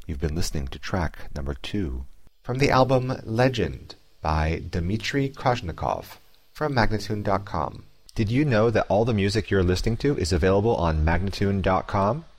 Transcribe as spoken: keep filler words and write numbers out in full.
You've been listening to track number two from the album Legend by Dmitry Krasnikov from Magnatune dot com. Did you know that all the music you're listening to is available on Magnatune dot com?